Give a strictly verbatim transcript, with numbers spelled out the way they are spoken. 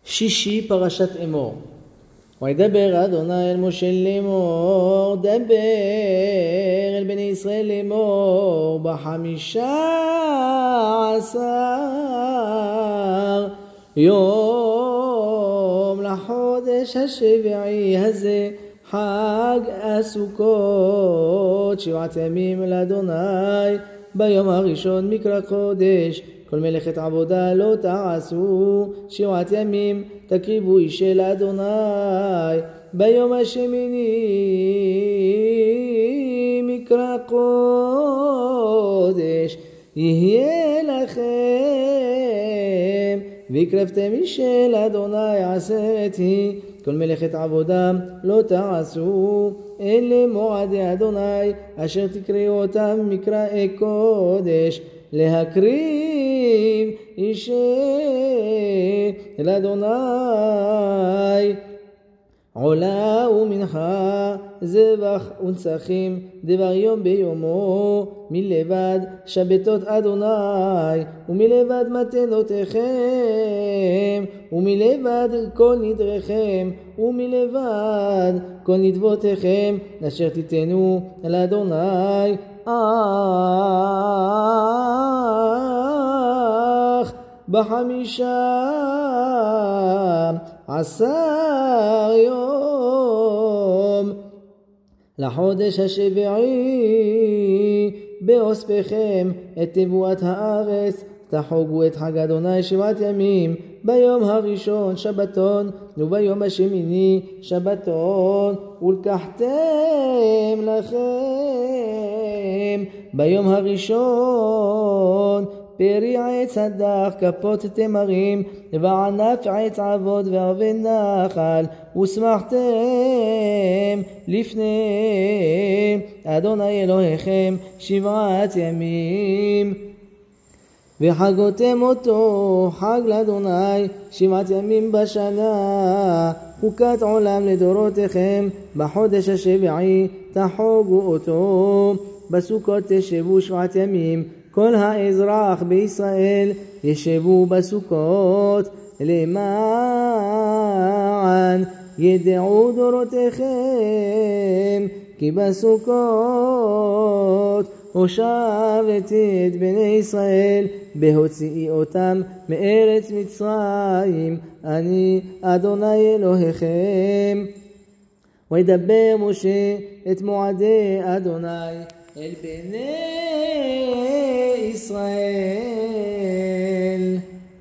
שישי פרשת אמור. וידבר אדוני אל משה לאמור, דבר אל בני ישראל לאמור, בחמישה עשר יום לחודש השביעי הזה, חג הסוכות, שבעת ימים לאדוני. ביום הראשון מקרא קודש, כל מלאכת עבודה לא תעשו, שבעת ימים תקריבו אישה לאדוני. ביום השמיני מקרא קודש יהיה לכם, והקרבתם אישה לאדוני עשרת היא. כל מלאכת עבודה לא תעשו, אלה מועדי אדוני אשר תקראו אותם מקראי קודש, להקריב אישה לאדוני. עולה ומנחה, זבח ונצחים, דבר יום ביומו, מלבד שבתות אדוני, ומלבד מתנותיכם, ומלבד כל נדריכם, ומלבד כל נדבותיכם, אשר תיתנו לאדוני. אך בחמישה עשר יום לחודש השביעי באוספכם את תבואת הארץ, תחוגו את חג אדוני שבעת ימים. ביום הראשון שבתון, וביום השמיני שבתון, ולקחתם לכם ביום הראשון פרי עץ הדח, כפות תמרים, וענף עץ עבוד וערבי נחל, ושמחתם לפני אדוני אלוהיכם שבעת ימים. וחגותם אותו חג לאדוני שבעת ימים בשנה, חוקת עולם לדורותיכם. בחודש השביעי תחוגו אותו, בסוכות תשבו שבעת ימים. כל האזרח בישראל ישבו בסוכות, למען ידעו דורותיכם כי בסוכות הושבתי את בני ישראל בהוציאי אותם מארץ מצרים, אני אדוני אלוהיכם. וידבר משה את מועדי אדוני אל בני ישראל.